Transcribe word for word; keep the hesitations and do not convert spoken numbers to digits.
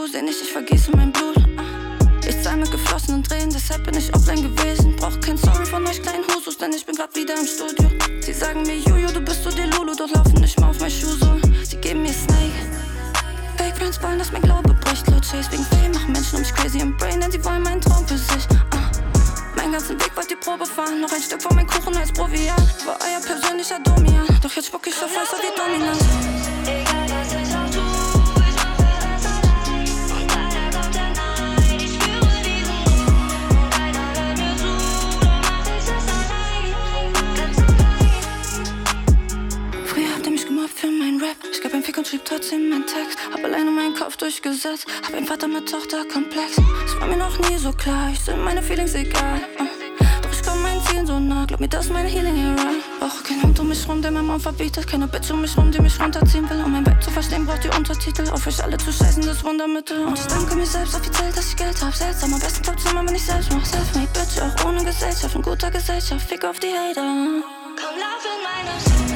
du, seh nicht, ich vergieße mein Blut. Ich zahl mit geflossenen Tränen, deshalb bin ich offline gewesen. Brauch kein Sorry von euch kleinen Husus, denn ich bin grad wieder im Studio. Sie sagen mir, Jojo, du bist so Delulu, doch laufen nicht mal auf mein Schuhsohlen. Sie geben mir Snake. Fake Friends wollen, dass mein Glaube bricht. Laut Chase wegen Fame machen Menschen um mich crazy im Brain, denn sie wollen meinen Traum für sich. uh. Meinen ganzen Weg wollt die Probe fahren, noch ein Stück von meinem Kuchen als Proviant. War euer persönlicher Domian, doch jetzt spuck ich auf Wasser wie dominant. Egal was ich auch tu, ich mache das allein. Und leider kommt der Nein, ich spüre diesen Druck. Und keiner hört mir zu, doch mach ich es allein, ganz allein. Früher habt ihr mich gemobbt für meinen Rap. Ich gab einen Fick und schrieb trotzdem meinen Text. Hab alleine meinen Kopf durchgesetzt. Hab einen Vater mit Tochter-Komplex. Es war mir noch nie so klar, ich sind meine Feelings egal. uh. Doch ich komm meinen Zielen so nah, glaub mir, das ist meine Healing-Era. Brauch kein Hund um mich rum, der mein Mom verbietet. Keine Bitch um mich rum, die mich runterziehen will. Um mein Vibe zu verstehen, braucht ihr Untertitel. Auf euch alle zu scheißen, das Wundermittel. Und ich danke mir selbst offiziell, dass ich Geld hab. Seltsam, am besten klappt's immer, wenn ich selbst mach. Selfmade Bitch, auch ohne Gesellschaft, in guter Gesellschaft. Fick auf die Hater. Komm, lauf in meine